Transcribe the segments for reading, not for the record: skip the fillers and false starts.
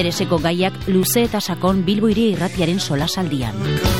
Intereseko gaiak luze eta sakon Bilbo Hiri Irratiaren solasaldian.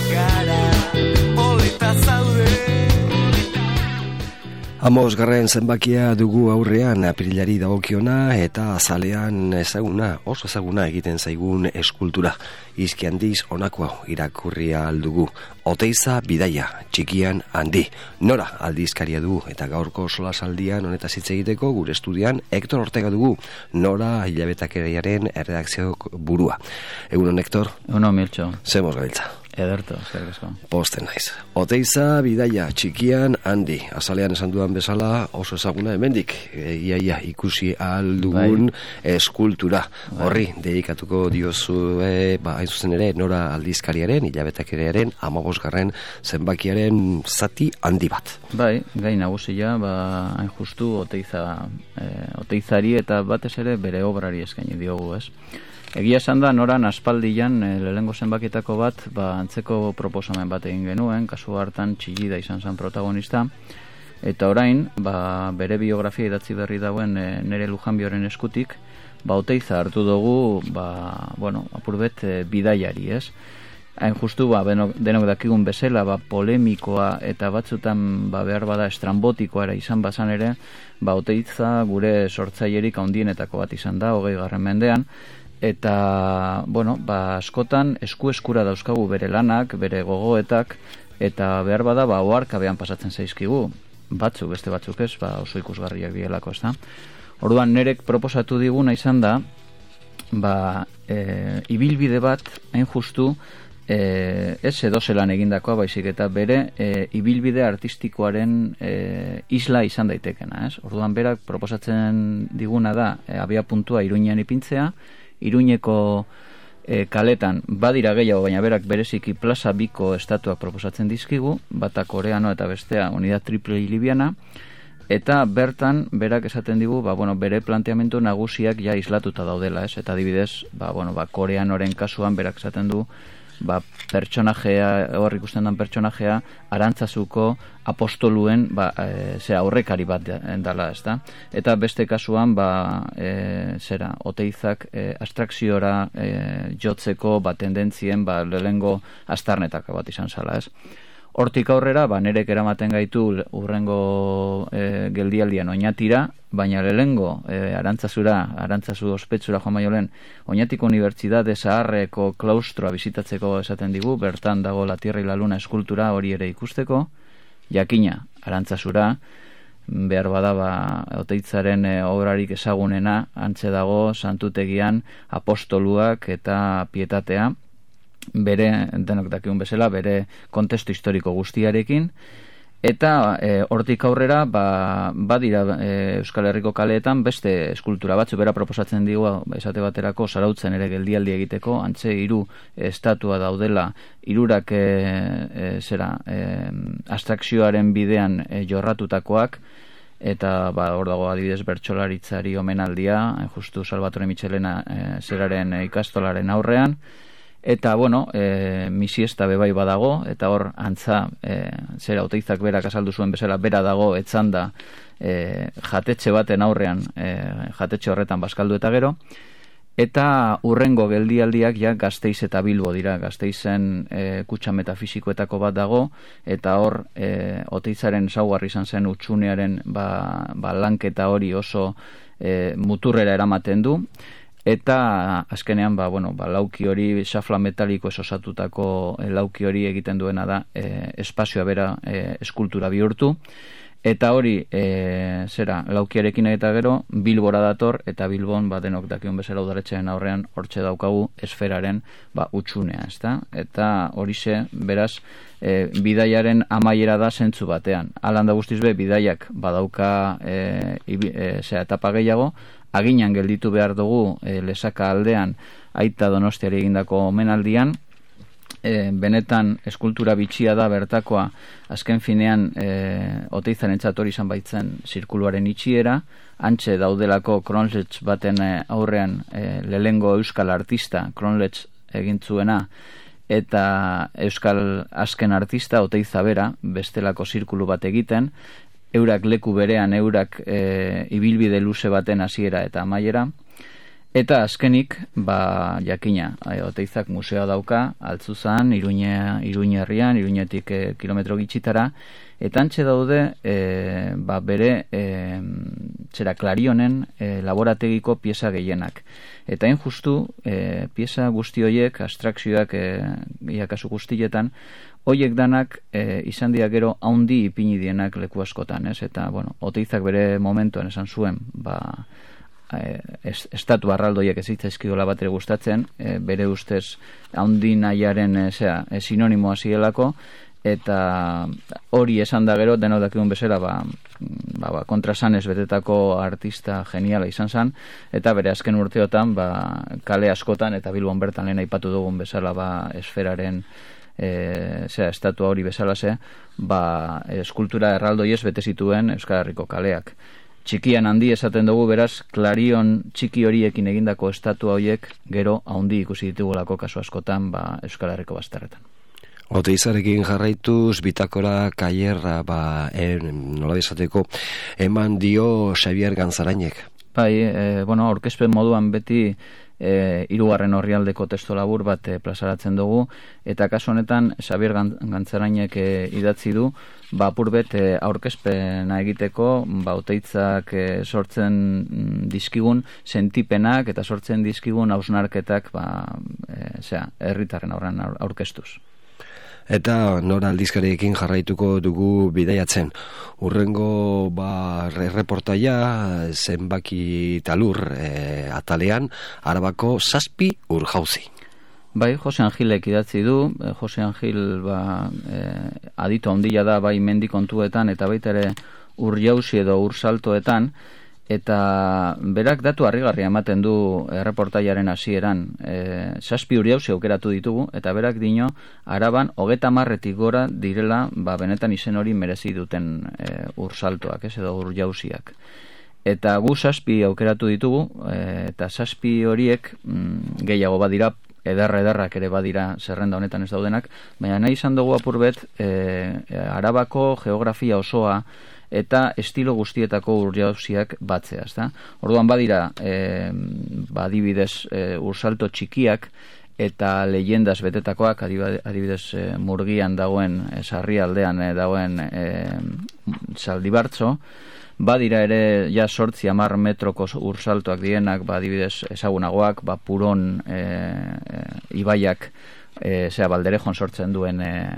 Hamabosgarren zenbakia dugu aurrean apirilari dagokiona eta azalean oso ezaguna egiten zaigun eskultura. Izki handiz honako hau irakurria aldugu. Oteiza bidaia, txikian handi. Nora aldizkaria du eta gaurko solasaldian honetaz hitz egiteko gure estudian Hector Ortega dugu. Nora hilabetakeriaren erredakzio burua. Egunon Hector? Egunon Miltxo. Zemos gabiltza. Ederto, eskerrik asko. Posten naiz. Oteiza bidaia txikian handi. Azalean esan dudan bezala oso ezaguna hemendik. Iaia ikusi ahal dugun eskultura. Horri dedikatuko diozue, hain zuzen ere, Nora aldizkariaren, hilabetakeriaren, 15. zenbakiaren zati handi bat. Bai, gai nagusia, hain justu Oteizari eta batez ere bere obrari eskaini diogu, ez? Egia esan da, Noran aspaldian lehengo zenbakietako bat, antzeko proposamen bat egin genuen, kasu hartan Txillida izan zen protagonista, eta orain, bere biografia idatzi berri dauen Nere Lujanbioren eskutik, Oteiza hartu dugu, apurbet bidaiari, ez? Hain justu, denok dakigun bezala, polemikoa eta batzutan behar bada estrambotikoa izan bazan ere, Oteiza gure sortzailerik handienetako bat izan da, 20. mendean, eta, askotan esku-eskura dauzkagu bere lanak, bere gogoetak, eta behar bada, oharkabean pasatzen zaizkigu. Beste batzuk ez, oso ikusgarriak dielako, ez da. Orduan, Nerek proposatu diguna izan da, ibilbide bat, hain justu, ez edozelan egindakoa, baizik eta bere ibilbide artistikoaren isla izan daitekena, ez? Orduan, berak proposatzen diguna da, abia puntua Iruñean ipintzea, Iruñeko kaletan badira gehiago, baina berak bereziki Plaza Biko estatuak proposatzen dizkigu, bata koreano eta bestea Unidad Triple y Liviana, eta bertan berak esaten digu, bere planteamendu nagusiak ja islatuta daudela, ez? Eta adibidez, koreanoren kasuan berak esaten du, pertsonajea, hor ikusten den pertsonajea, Arantzazuko apostoluen aurrekari bat dela, ez da? Eta beste kasuan, Oteizak abstrakziora jotzeko tendentzien lehengo astarnetako bat izan zala, ez? Hortik aurrera, Nerek eramaten gaitu urrengo geldialdian Oñatira, baina lehengo Arantzazu ospetsura joan baino lehen, Oñatiko Unibertsitate Zaharreko klaustroa bizitatzeko esaten digu, bertan dago La Tierra y la Luna eskultura hori ere ikusteko, jakina Arantzazura, behar bada Oteitzaren obrarik ezagunena, antze dago Santutegian apostoluak eta pietatea, bere, denok dakigun bezala, bere kontestu historiko guztiarekin, eta hortik aurrera, badira Euskal Herriko kaleetan beste eskultura batzu, bera proposatzen digu, esate baterako Zarautzen ere geldialdi egiteko, antze 3 estatua daudela, 3 abstrakzioaren bidean jorratutakoak, eta hor dago adibidez bertsolaritzari omenaldia, justu Salvatore Michelena zeraren ikastolaren aurrean, eta, misiesta bebai badago, eta hor antza, Oteizak berak azaldu zuen bezala, bera dago etzanda jatetxe baten aurrean, jatetxe horretan bazkaldu eta gero, eta urrengo geldialdiak Gasteiz eta Bilbo dira, Gasteizen kutxa metafisikoetako bat dago, eta hor Oteizaren ezaugarri izan zen utsunearen lanketa hori oso muturrera eramaten du, eta azkenean lauki hori xafla metaliko osatutako lauki hori egiten duena da espazioa bera eskultura bihurtu, eta hori laukiarekin eta gero Bilbora dator, eta Bilbon denok dakion bezala udaletxearen aurrean hortxe daukagu esferaren utxunea, ezta? Eta horixe beraz bidaiaren amaiera da zentzu batean. Halan da guztiz bidaiak badauka etapa gehiago, aginan gelditu behar dugu Lesaka aldean Aita Donostiari egindako omenaldian, benetan eskultura bitxia da bertakoa, azken finean Oteizarentzat hori izan baitzen zirkuluaren itxiera, antxe daudelako Kronletz baten aurrean lehengo euskal artista Kronletz egintzuena, eta euskal azken artista Oteiza bera bestelako zirkulu bat egiten, eurak leku berean, eurak ibilbide luze baten hasiera eta amaiera, Eta azkenik, jakina, Oteizak museoa dauka, Altzuzan, Iruña herrian, Iruñetik kilometro gitxitara, eta antxe daude bere Klarionen laborategiko pieza gehienak. Eta hain justu, pieza guzti horiek, abstrakzioak iakasu guztietan, horiek danak izan dira gero haundi ipini dienak leku askotan, ez? Eta, Oteizak bere momentuan esan zuen, estatu arraldoiek ez zitzaizkiola bat ere gustatzen, bere ustez haundi nahiaren sinonimoa zielako, eta hori esan da gero, denok dakidun bezala, kontrasanez betetako artista geniala izan zen, eta bere azken urteotan, kale askotan, eta Bilbon bertan lehen aipatu dugun bezala, esferaren estatua hori bezala eskultura erraldoiez bete zituen Euskal Herriko kaleak. Txikian handi esaten dugu, beraz, Klarion txiki horiekin egindako estatua horiek gero haundi ikusi ditugulako kasu askotan Euskal Herriko bazterretan. Oteizarekin jarraituz, bitakora kaierra, nola esateko, eman dio Xabier Gantzarainek. Aurkezpen moduan beti hirugarren orrialdeko testu labur bat plazaratzen dugu, eta kasu honetan Xabier Gantzarainek idatzi du, apurbet aurkezpena egiteko, Oteitzak sortzen dizkigun sentipenak eta sortzen dizkigun hausnarketak herritarren aurrean aurkeztuz. Eta nora aldizkariekin jarraituko dugu bidaiatzen. Urrengo reportaia zenbaki talur atalean, Arabako 7 urjauzi. Jose Angilek idatzi du. Jose Angil aditu handia da mendi kontuetan eta baita ere urjauzi edo ursaltoetan, eta berak datu harrigarria ematen du erreportaiaren hasieran. 7 urjauzi aukeratu ditugu, eta berak dio Araban 30 gora direla benetan izen hori merezi duten ursaltoak, edo urjauziak. Eta gu 7 aukeratu ditugu, eta 7 horiek gehiago badira, ederrak ere badira zerrenda honetan ez daudenak, baina nahi izan dugu apurbet Arabako geografia osoa eta estilo guztietako urjauziak batzea, ezta? Orduan badira, adibidez, ursalto txikiak eta leyendas betetakoak, adibidez, Murgian dagoen, Sarrialdean dagoen Zaldibartzo, badira ere 8-10 metroko ursaltoak dienak, adibidez, ezagunagoak, Puron ibaiak Balderejon sortzen duen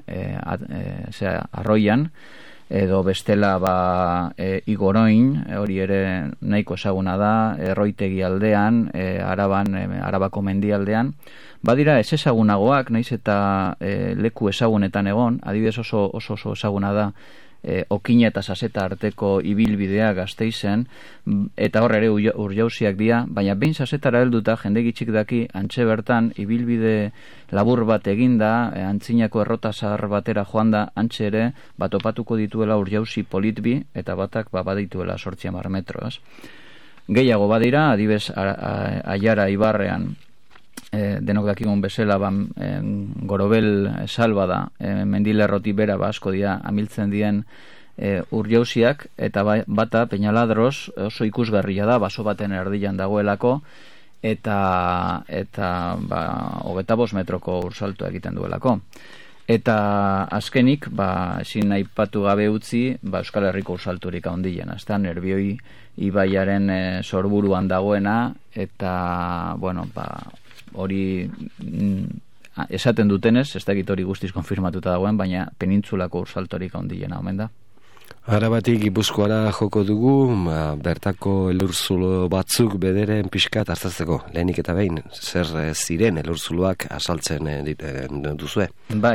arroian, edo bestela Igoroin, hori ere nahiko ezaguna da, Erroitegi aldean, Arabako mendialdean. Badira ez ezagunagoak, naiz eta leku ezagunetan egon, adibidez oso ezaguna da Okina eta Saseta arteko ibilbidea Gasteizen, eta hor ere urjauziak dira, baina behin Sasetara helduta jende gitxik daki antxe bertan ibilbide labur bat eginda, antzinako errota zahar batera joan da, antxe ere topatuko dituela urjauzi politbi, eta batak badituela 8-10 metro. Gehiago badira, adibidez Aiara Ibarrean, denok dakigun bezala Gorobel salba da, mendilerroti bera asko dira amiltzen dien urjauziak, eta bata Peñaladros oso ikusgarria da, baso baten erdian dagoelako, eta 25 metroko ursalto egiten duelako. Eta azkenik, ezin aipatu gabe utzi, Euskal Herriko ursalturik handiena, ezta, Nerbioi ibaiaren sorburuan dagoena, eta, hori esaten dutenez, ez dakit hori guztiz konfirmatuta dagoen, baina penintzulako ursaltorik handiena omen da. Arabatik Gipuzkoara joko dugu, bertako elurzulo batzuk bederen pixkat hartzatzeko, lehenik eta behin, zer ziren elurzuloak asaltzen duzue?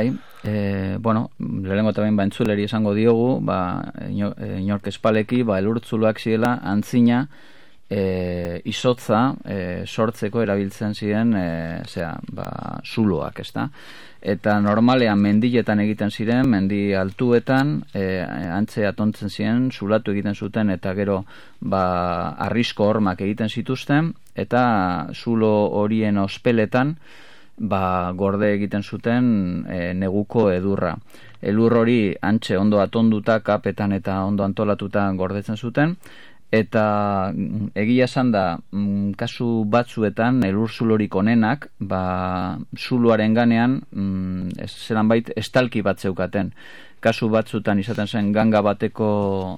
Lehenengo eta behin entzuleri esango diogu, inork espaleki, elurzuloak zirela antzina, izotza sortzeko erabiltzen ziren zuloak, ezta? Eta normalean mendiletan egiten ziren, mendi altuetan, antze atontzen ziren, zulatu egiten zuten, eta gero arrisko hormak egiten zituzten, eta zulo horien ospeletan gorde egiten zuten neguko edurra. Elur hori antze ondo atonduta, kapetan eta ondo antolatuta gordetzen zuten, eta egia esan da kasu batzuetan elurzulorik onenak zuloaren ganean zelanbait estalki bat zeukaten. Kasu batzutan izaten zen ganga bateko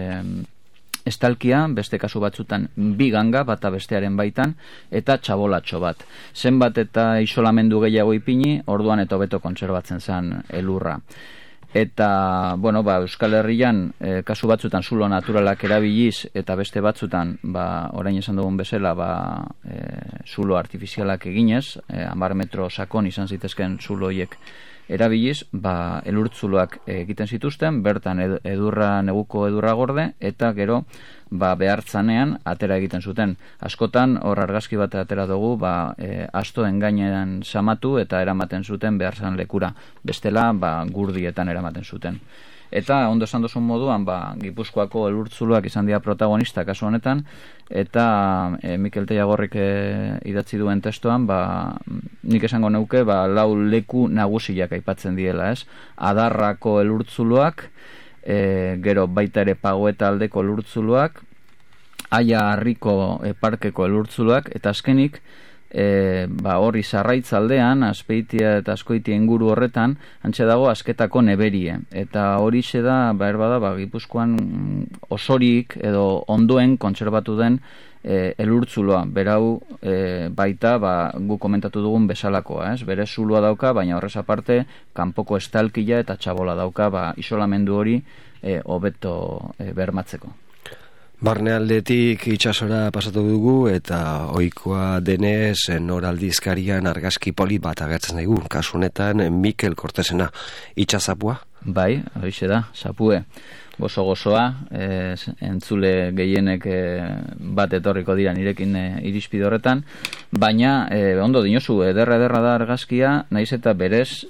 estalkia, beste kasu batzutan bi ganga bata bestearen baitan, eta txabolatxo bat. Zenbat eta isolamendu gehiago ipini, orduan eta hobeto kontserbatzen zen elurra. Eta, Euskal Herrian, kasu batzutan zulo naturalak erabiliz, eta beste batzutan, orain esan dugun bezala, zulo artifizialak eginez, 10 metro sakon izan zitezken zuloiek erabiliz, elurtzuloak egiten zituzten, bertan neguko edurra gorde, eta gero behartzanean atera egiten zuten. Askotan, hor argazki bat atera dugu, astoen gainean samatu eta eramaten zuten behartzan lekura. Bestela, gurdietan eramaten zuten. Eta, ondo esan duzun moduan, Gipuzkoako elurtzuloak izan dira protagonista kasu honetan, eta Mikel Tellagorrik idatzi duen testoan, nik esango neuke, 4 leku nagusiak aipatzen diela, ez? Adarrako elurtzuloak, gero baita ere Pagoeta aldeko elurtzuloak, Aia Harriko parkeko elurtzuloak, eta azkenik, hori Sarraitz aldean, Azpeitia eta Azkoitia inguru horretan, antxe dago Azketako Neberie. Eta horixe da, Gipuzkoan osorik edo ondoen kontserbatu den elurtzuloa. Berau baita gu komentatu dugun bezalakoa, ez? Bere zuloa dauka, baina horrez aparte kanpoko estalkia eta txabola dauka isolamendu hori hobeto bermatzeko. Barnealdetik itsasora pasatu dugu eta ohikoa denez noraldizkarian argazki polit bat agertzen daigu. Kasu honetan Mikel Kortesena itsasapua. Bai, horixe da, sapue. Gozoa, entzule gehienek bat etorriko dira nirekin irizpide horretan, baina ondo dinozu, ederra da argazkia, naiz eta berez,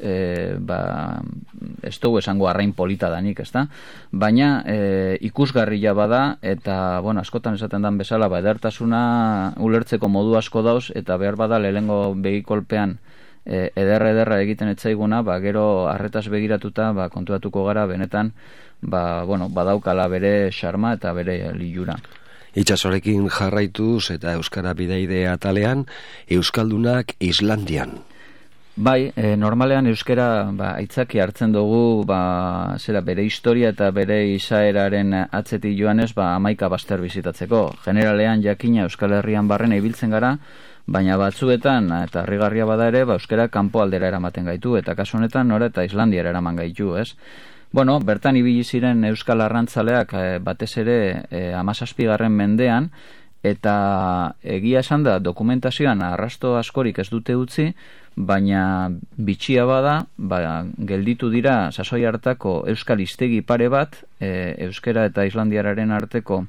ez dugu esango arrain polita danik, ezta? Baina ikusgarria bada, eta askotan esaten dan bezala, edertasuna ulertzeko modu asko dauz, eta behar bada lehengo begikolpean ederra egiten etzaiguna, gero arretaz begiratuta, kontuatuko gara benetan, badaukala bere xarma eta bere lilura. Itsasorekin jarraituz eta Euskara Bidaide atalean, Euskaldunak Islandian. Bai, normalean euskara aitzaki hartzen dugu bere historia eta bere izaeraren atzetik joanez 11 bazter bizitatzeko. Generalean jakina Euskal Herrian barrena ibiltzen gara, baina batzuetan, eta harrigarria bada ere, euskara kanpo aldera eramaten gaitu, eta kasu honetan nora eta Islandiara eraman gaitu, ez? Bertan ibili ziren euskal arrantzaleak batez ere 17. mendean, eta egia esan da dokumentazioan arrasto askorik ez dute utzi, baina bitxia bada, gelditu dira sasoi hartako euskal hiztegi pare bat, euskera eta islandiararen arteko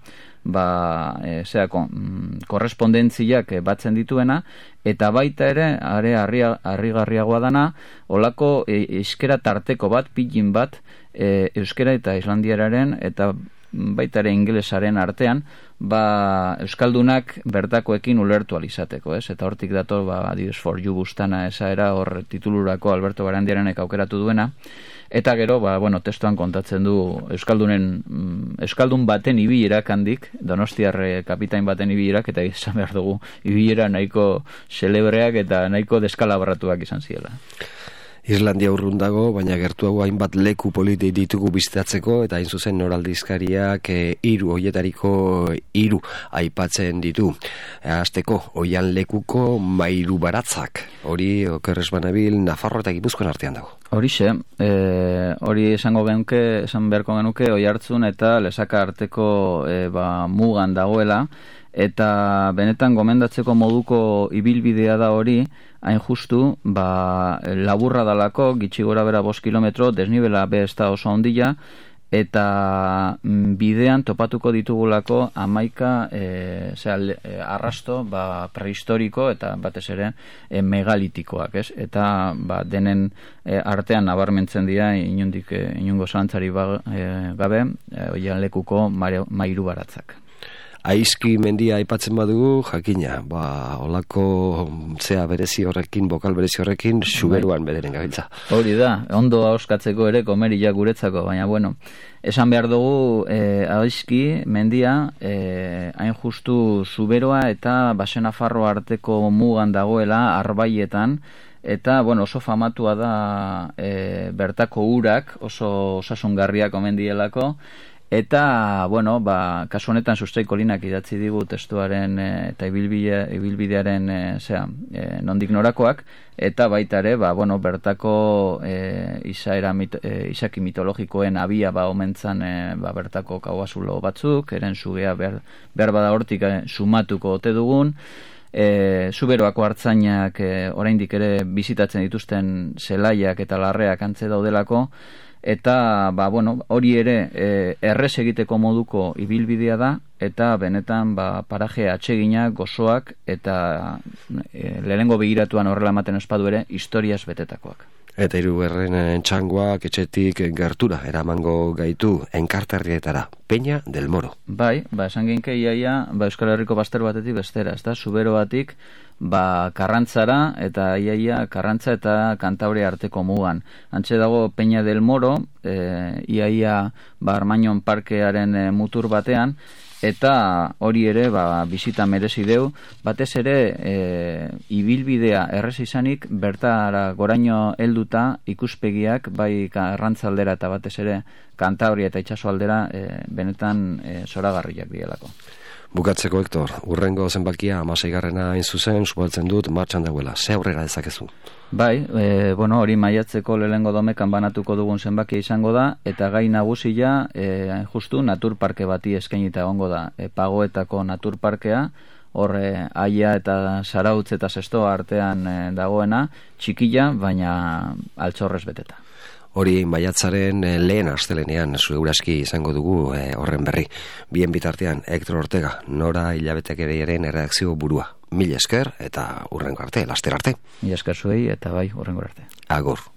korrespondentziak batzen dituena, eta baita ere, harrigarriagoa dana, olako euskera tarteko bat, pidgin bat, euskera eta islandiararen, eta baita ere ingelesaren artean, euskaldunak bertakoekin ulertu alizateko, ez? Eta hortik dator, adibidez for you bustana esaera hor titulurako Alberto Barandiaranek aukeratu duena, eta gero, testuan kontatzen du euskaldun baten ibilerak handik, Donostiar kapitain baten ibilerak, eta izan behar dugu ibilera nahiko celebreak eta nahiko deskalabratuak izan ziela. Islandia urrun dago, baina gertuago hainbat leku politi ditugu bizitatzeko, eta hain zuzen noraldizkariak 3 hoietariko 3 aipatzen ditu. Hasteko, Oihan lekuko Mairu Baratzak, hori okerrez banabil Nafarro eta Gipuzkoan artean dago. Horixe, hori esan beharko genuke Oihartzun eta Lesaka arteko mugan dagoela, eta benetan gomendatzeko moduko ibilbidea da hori, hain justu, laburra dalako, gitxi gora bera 5 kilometro, desnibela be ez da oso ondila, eta bidean topatuko ditugulako 11 arrasto prehistoriko eta batez ere megalitikoak, ez? Eta denen artean nabarmentzen dira inongo zalantzari gabe Oihan lekuko Mairu Baratzak. Aizki mendia aipatzen badugu, jakina, olako zea berezi horrekin, bokal berezi horrekin, Suberuan bederen gabiltza. Hori da, ondo ahoskatzeko ere komeria guretzako, baina bueno, esan behar dugu Aizki mendia hain justu Zuberoa eta Basenafarroa arteko mugan dagoela Arbaietan, eta oso famatua da bertako urak, oso osasungarriak omen dielako, eta kasu honetan Sustraiko Linak idatzi digu testuaren eta ibilbidearen nondik norakoak, eta baita ere bertako izaki mitologikoen abia omentzan bertako kauazulo batzuk, eren zugea behar bada hortik sumatuko ote dugun. Zuberoako hartzainak oraindik ere bizitatzen dituzten zelaiak eta larreak antze daudelako, eta hori ere errez egiteko moduko ibilbidea da, eta benetan paraje atseginak, gozoak, eta lehenengo begiratuan horrela ematen espadu ere historiaz betetakoak. Eta hirugarren txangoak etxetik gertura eramango gaitu enkarterrietara, Peña del Moro. Bai, esan genke iaia Euskal Herriko bazter batetik bestera, ez da, Zubero batik Karrantzara, eta iaia Karrantza eta Kantabria arteko mugan. Antxe dago Peña del Moro, iaia Armainon parkearen mutur batean, eta hori ere bisita merezi deu, batez ere ibilbidea errez izanik bertara goraino helduta ikuspegiak bai Karrantzaldera eta batez ere Kantabria eta itsasoaldera benetan zoragarriak dielako. Bukatzeko, Hector, urrengo zenbakia 16garrena hain zuzen, subaltzen dut martxan dagoela. Ze aurrera dezakezu? Bai, hori maiatzeko lehengo domekan banatuko dugun zenbakia izango da, eta gai nagusia justu naturparke bati eskainita egongo da. Pagoetako naturparkea, hor Aia eta Zarautz eta Zestoa artean dagoena, txikila, baina altxorrez beteta. Hori maiatzaren lehen astelenean zueuraski izango dugu horren berri. Bien bitartean, Hector Ortega, Nora Hilabetekeriaren erredakzio burua. Mil esker eta hurrengo arte, laster arte. Mil esker zuei eta bai hurrengo arte. Agur.